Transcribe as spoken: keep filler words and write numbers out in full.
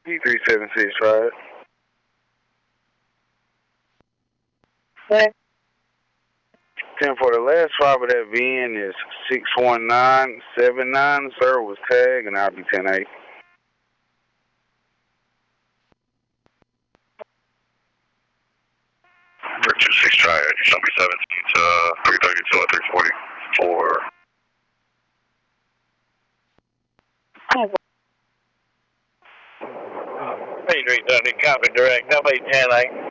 P three seven six, try it. What? ten for the last five of that V N is six one nine seven nine, sir, was tagged, and I'll be ten eight. two six, try it. Somebody seventeen to three thirty-two at three forty-four. three three seventy, copy direct, W ten eight.